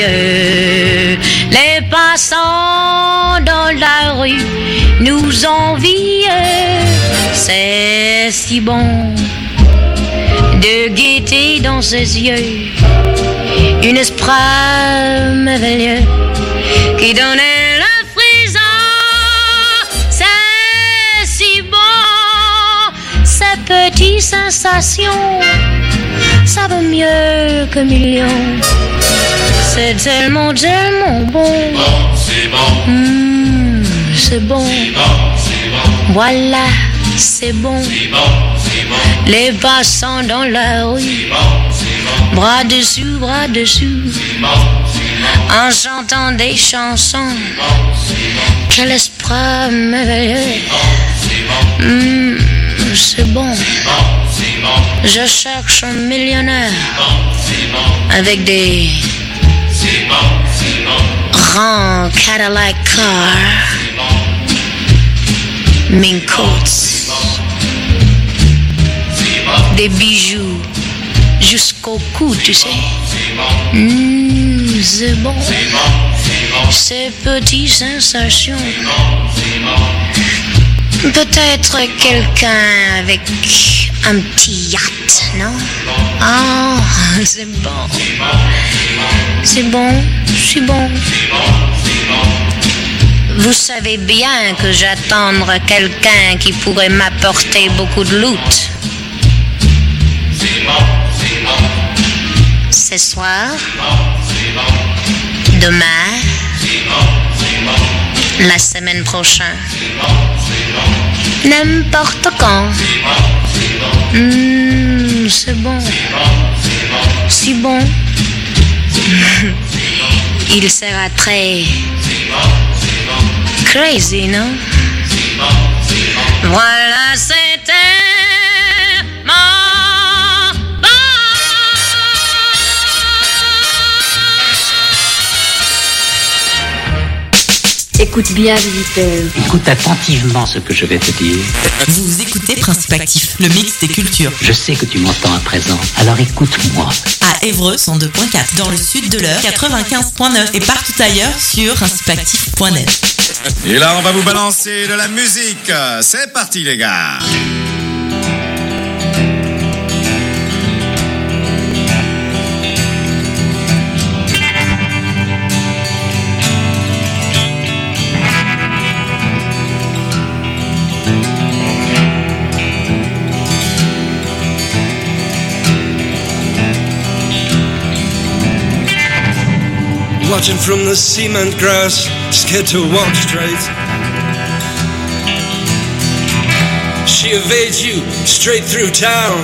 yeux. Les passants dans la rue nous envient. C'est si bon de gaieté dans ses yeux, une esprit merveilleux qui donnait le frisson. C'est si bon, ces petites sensations, ça vaut mieux que millions. C'est tellement, tellement bon. C'est bon, c'est bon. Voilà, c'est bon. Les passants dans la rue, bras dessus, en chantant des chansons. Quel esprit merveilleux. C'est bon. Je cherche un millionnaire avec des grands Cadillac cars, mink coats, des bijoux jusqu'au cou, tu sais. C'est bon. Ces petites sensations. Peut-être quelqu'un avec un petit yacht, non? Ah, c'est bon. C'est bon, c'est bon. Vous savez bien que j'attends quelqu'un qui pourrait m'apporter beaucoup de loot. Ce soir, demain, la semaine prochaine, n'importe quand. C'est bon, si bon. Il sera très crazy, non? Voilà, c'était Écoute bien, visiteur. Écoute attentivement ce que je vais te dire. Vous écoutez Principe Actif, le mix des cultures. Je sais que tu m'entends à présent, alors écoute-moi. À Évreux, 102.4, dans le sud de l'Eure, 95.9 et partout ailleurs sur principeactif.net. Et là, on va vous balancer de la musique. C'est parti, les gars. Watching from the cement grass, scared to walk straight. She evades you straight through town,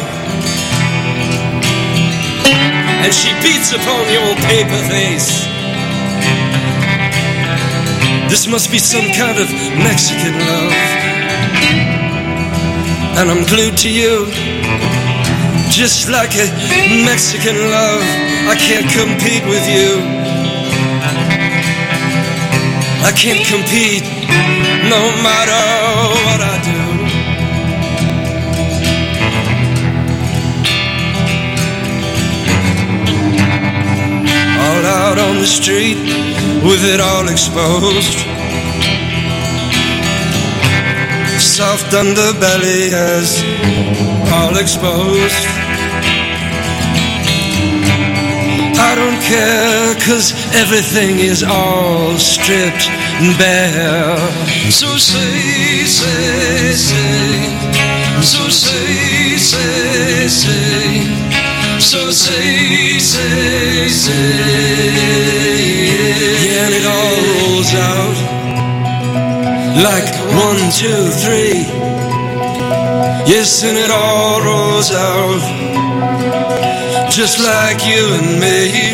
and she beats upon your paper face. This must be some kind of Mexican love, and I'm glued to you, just like a Mexican love. I can't compete with you. I can't compete, no matter what I do. All out on the street, with it all exposed. Soft underbelly has all exposed. I don't care, 'cause everything is all stripped bare. So say, say, say. So say, say, say. So say, say, say. Yeah, and it all rolls out like 1, 2, 3. Yes, and it all rolls out just like you and me.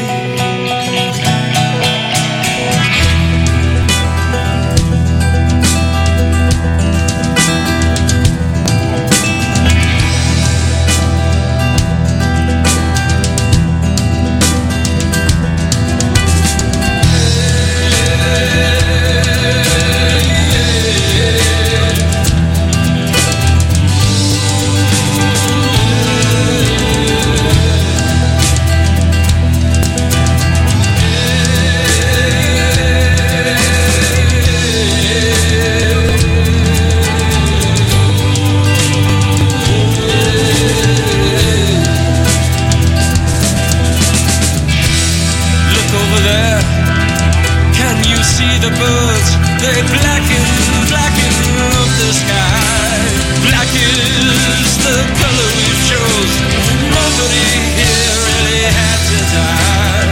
over there. Can you see the birds? They blacken up the sky. Black is the color we chose. Nobody here really had to die.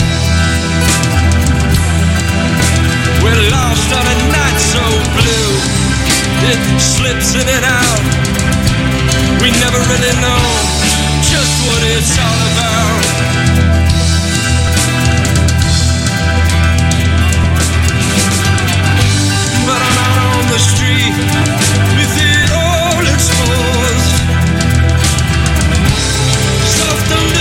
We're lost on a night so blue. It slips in and out. We never really know just what it's all about. But I'm out on the street with it all exposed. Soft and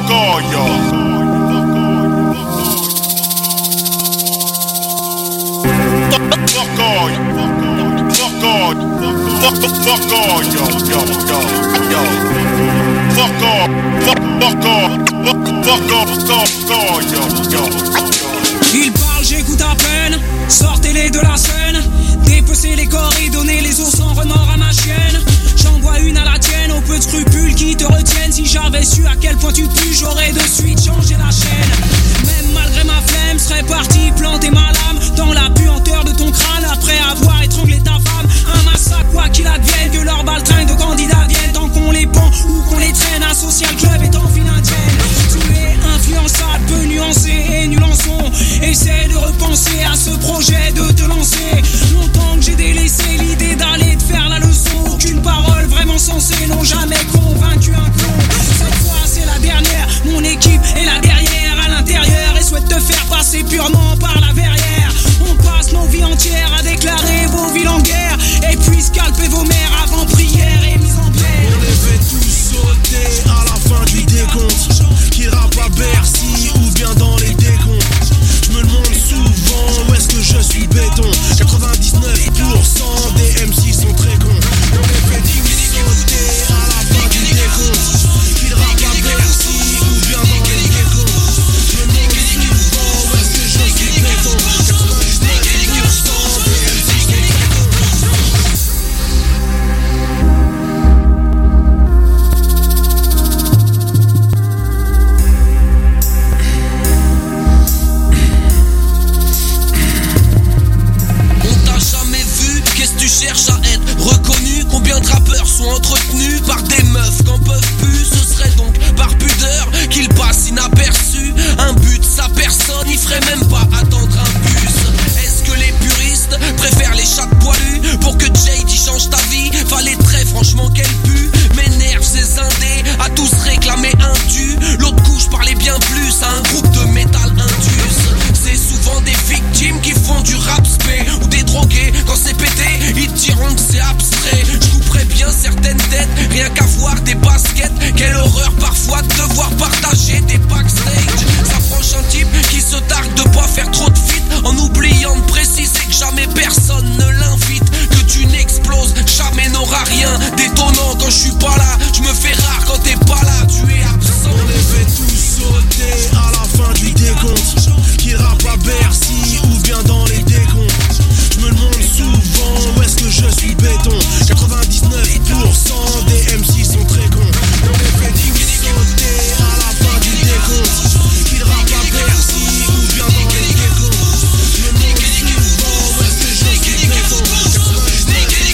Il parle, j'écoute à peine. Sortez-les de la scène. Dépecez les corps et donnez les os sans remords à ma chienne. J'envoie une à la tienne, aux peu de scrupules qui te retiennent. Si j'avais su à quel point tu pues, j'aurais de suite changé la chaîne. Même malgré ma flemme, serais parti planter ma lame dans la puanteur de ton crâne après avoir étranglé ta femme. Un massacre, quoi qu'il advienne, que leur baltringue de candidats viennent. Tant qu'on les pend ou qu'on les traîne, un social club est en file indienne. Tu es influençable, peu nuancé et nul en son. Essaie de repenser à ce projet de te lancer. Longtemps que j'ai délaissé l'idée d'aller te faire la leçon. Aucune parole vraiment sensée n'ont jamais convaincu un con. Cette fois c'est la dernière, mon équipe est là derrière à l'intérieur et souhaite te faire passer purement par la verrière. On passe nos vies entières à déclarer vos villes en guerre et puis scalper vos mères avant prière et mise en paix. On les fait tous sauter à la fin du décompte. Qui rappe à Bercy ou bien dans les décomptes. Je me demande souvent où est-ce que je suis béton. 99% des MC sont très cons. On les fait tous sauter à la fin du décompte. Qui rappe à Bercy ou bien dans les décomptes. Je me demande souvent où est-ce que je suis béton. 99% des MC sont très cons. Tu cherches à être reconnu. Combien de rappeurs sont entretenus par des meufs qu'en peuvent plus? Ce serait donc par pudeur qu'ils passent inaperçus. Un but, sa personne, il ferait même pas attendre un bus. Est-ce que les puristes préfèrent les chats poilus? Pour que JD change ta vie, fallait très franchement qu'elle pue. M'énerve ces indés, à tous réclamer un dû. L'autre couche parlait bien plus à un groupe de métal indus. C'est souvent des victimes qui font du rap spé ou des drogués. Quand c'est pété, ils diront que c'est abstrait. Je couperais bien certaines têtes, rien qu'à voir des baskets. Quelle horreur parfois de devoir partager des backstage. S'approche un type qui se targue de pas faire trop de feat, en oubliant de préciser que jamais personne ne l'invite. Que tu n'exploses, jamais n'aura rien d'étonnant. Quand je suis pas là, je me fais rare quand t'es pas là, tu es absent. On les fait tous sauter à la fin du décompte. Qui rappe à Bercy ou bien dans les décomptes. Je me demande souvent où est-ce que je suis béton. 99% des MC sont très cons. On les fait tous sauter à la fin du décompte. Qu'ils rappent à Bercy ou bien dans les décomptes. Je me demande souvent où est-ce que je suis béton. 99%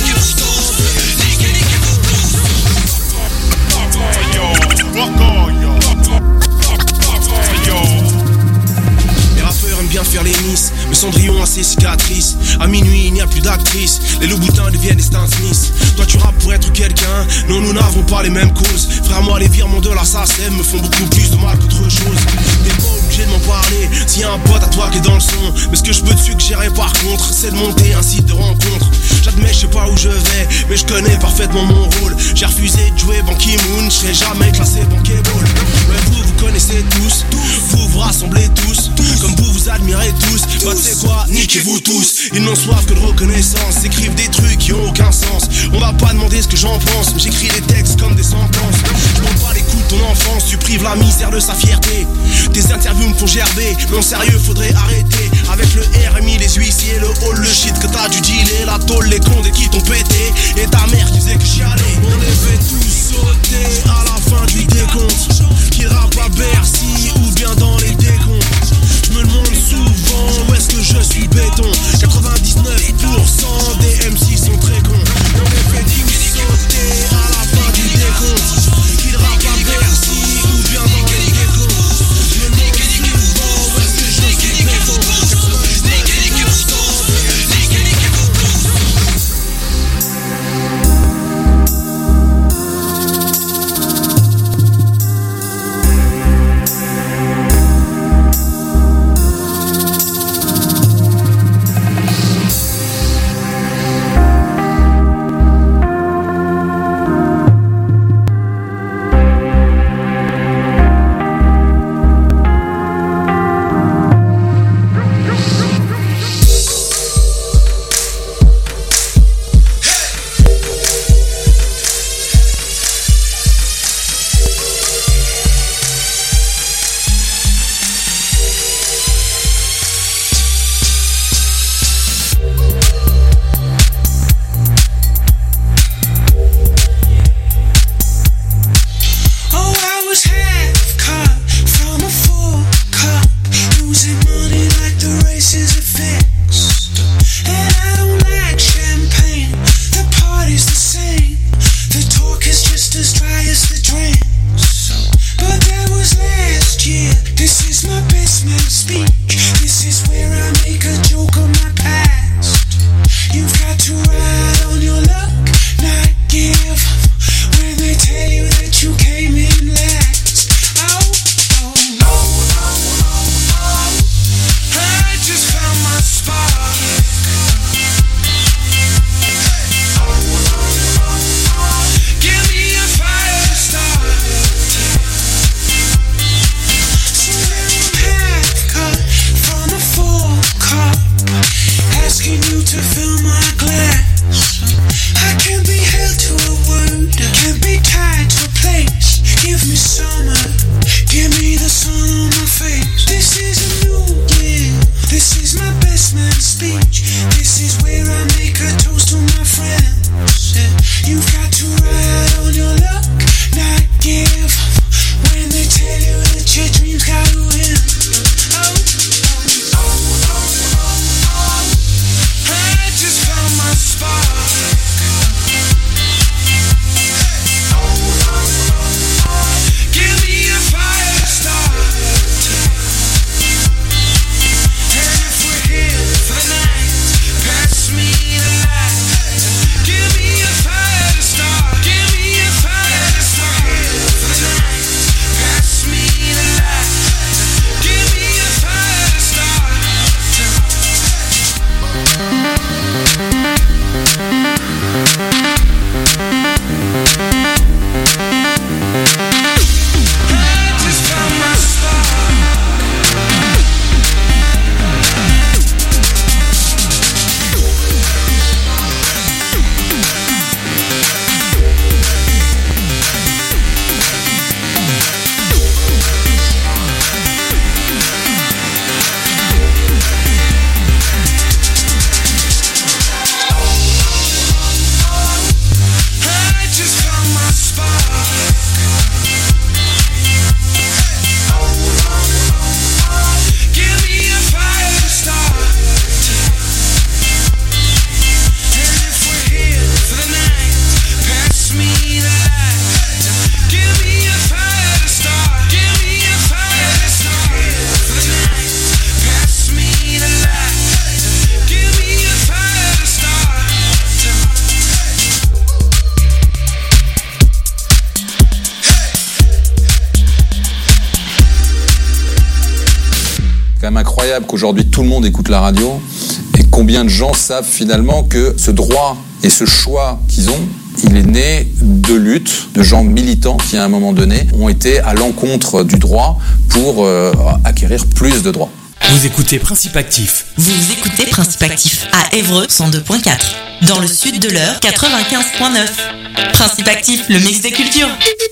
Les rappeurs aiment bien faire les miss, mais Cendrillon a ses cicatrices. À minuit il n'y a plus d'actrices, les loups-boutins deviennent des Stan Smith. Toi tu rappes pour être quelqu'un, non nous n'avons pas les mêmes causes. Frère moi les virements de la SACEM me font beaucoup plus de mal qu'autre chose. T'es pas obligé de m'en parler, s'il y a un pote à toi qui est dans le son. Mais ce que je peux te suggérer par contre, c'est de monter un site de rencontre. J'admets je sais pas où je vais, mais je connais parfaitement mon rôle. J'ai refusé de jouer Ban Ki-moon, je serai jamais classé bankable. Mais vous connaissez tous, vous vous rassemblez tous, comme vous vous admirez tous. Bah tu sais quoi, niquez-vous tous. Ils n'ont soif que de reconnaissance, s'écrivent des trucs qui ont aucun sens. On va pas demander ce que j'en pense, mais j'écris des textes comme des sentences. Je m'en bats les coups de ton enfance, tu prives la misère de sa fierté. Tes interviews me font gerber, non sérieux faudrait arrêter. Avec le RMI, les huissiers, le hall, le shit que t'as dû dealer. La tôle, les cons des qui t'ont pété, et ta mère qui disait que j'y allais. On les fait tous sauter à la fin du décompte. Qu'ils rappent à Bercy ou bien dans les décomptes. Je me demande souvent où est-ce que je suis béton. 99% des MC sont très cons. On les fait tous sauter à la fin du décompte. Qu'ils rappent à Bercy ou bien dans les décomptes. Je me demande souvent où est-ce que je suis béton. 99% des MC sont très cons. quand même incroyable qu'aujourd'hui tout le monde écoute la radio et combien de gens savent finalement que ce droit et ce choix qu'ils ont, il est né de luttes de gens militants qui à un moment donné ont été à l'encontre du droit pour acquérir plus de droits. Vous écoutez Principe Actif. Vous écoutez Principe Actif à Évreux 102.4. Dans le sud de l'Eure 95.9. Principe Actif, le mix des cultures.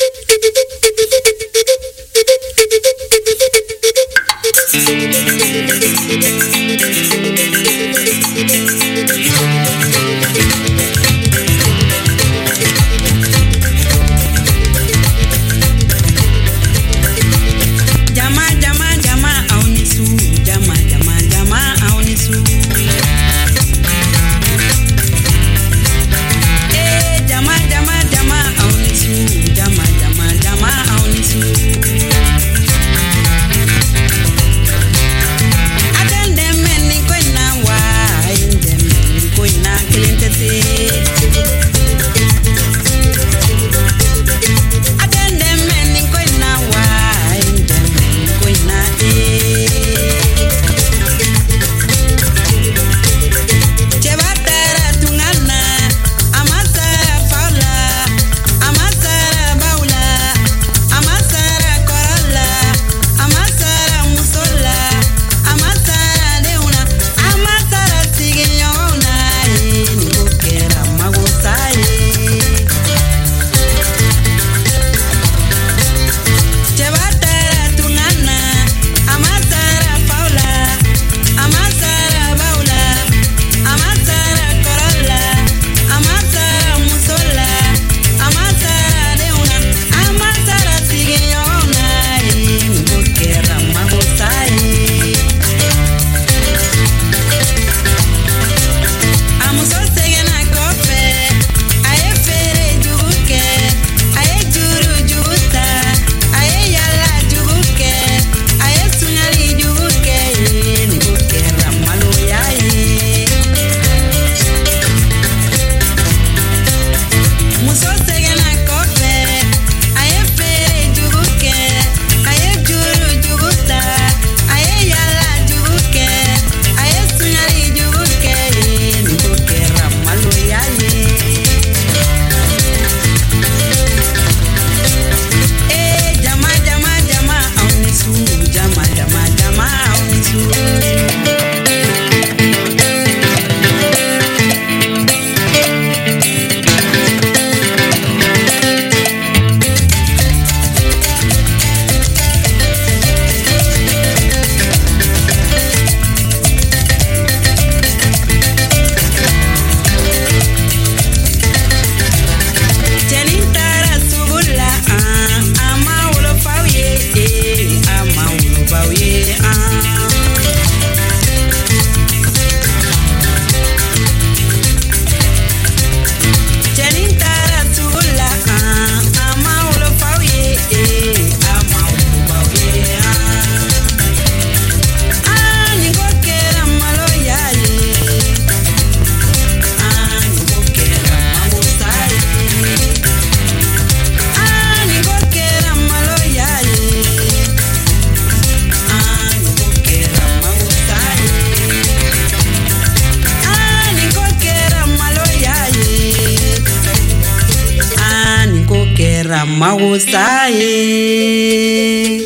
Ramausaye.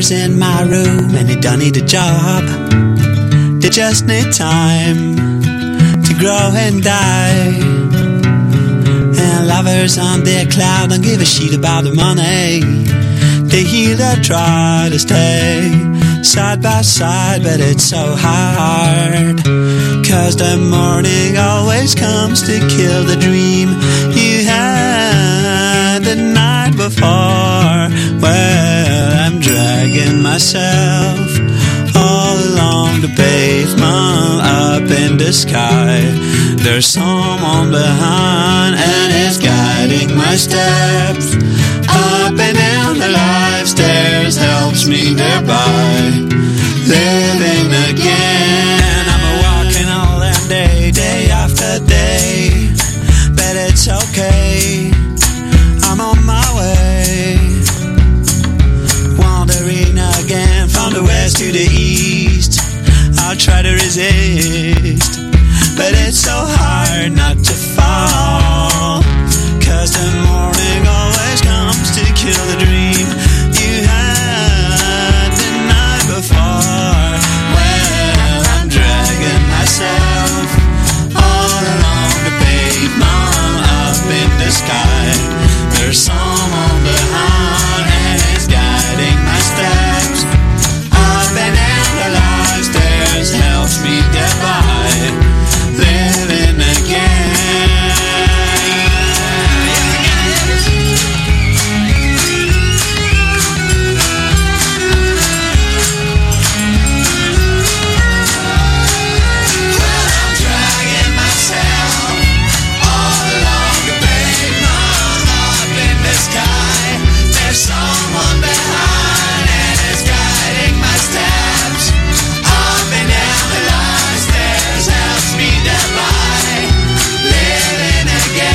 lovers in my room and they don't need a job. They just need time to grow and die. And lovers on their cloud don't give a shit about the money. They either try to stay side by side, but it's so hard. 'Cause the morning always comes to kill the dream you had the night before. Well, I'm dragging myself all along the pavement up in the sky. There's someone behind and it's guiding my steps up and down the life stairs, helps me thereby living again. I'm walking all that day, day after day, but it's okay, I'm on my way. Wandering again from the west to the east, I'll try to resist, but it's so hard not to fall. 'Cause the morning always comes to kill the dream you had the night before. Well, I'm dragging myself all along the pavement up in the sky. There's someone behind and it's guiding my steps up and down the life stairs, helps me get by, living again. Someone behind and it's guiding my steps up and down the life stairs, helps me get by, living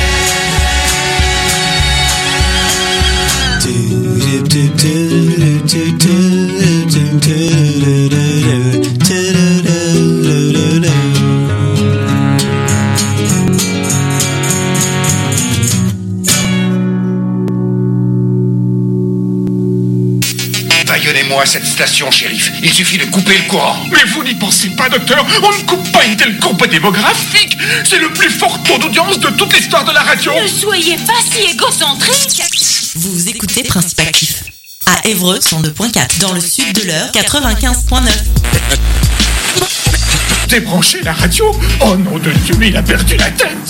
Baillonnez-moi cette station, shérif. Il suffit de couper le courant. Mais vous n'y pensez pas, docteur. On ne coupe pas une telle courbe démographique. C'est le plus fort taux d'audience de toute l'histoire de la radio. Ne soyez pas si égocentrique. Vous écoutez Principe Actif à Évreux 102.4, dans le sud de l'Eure 95.9. Débranchez la radio. Oh nom de Dieu, mais il a perdu la tête.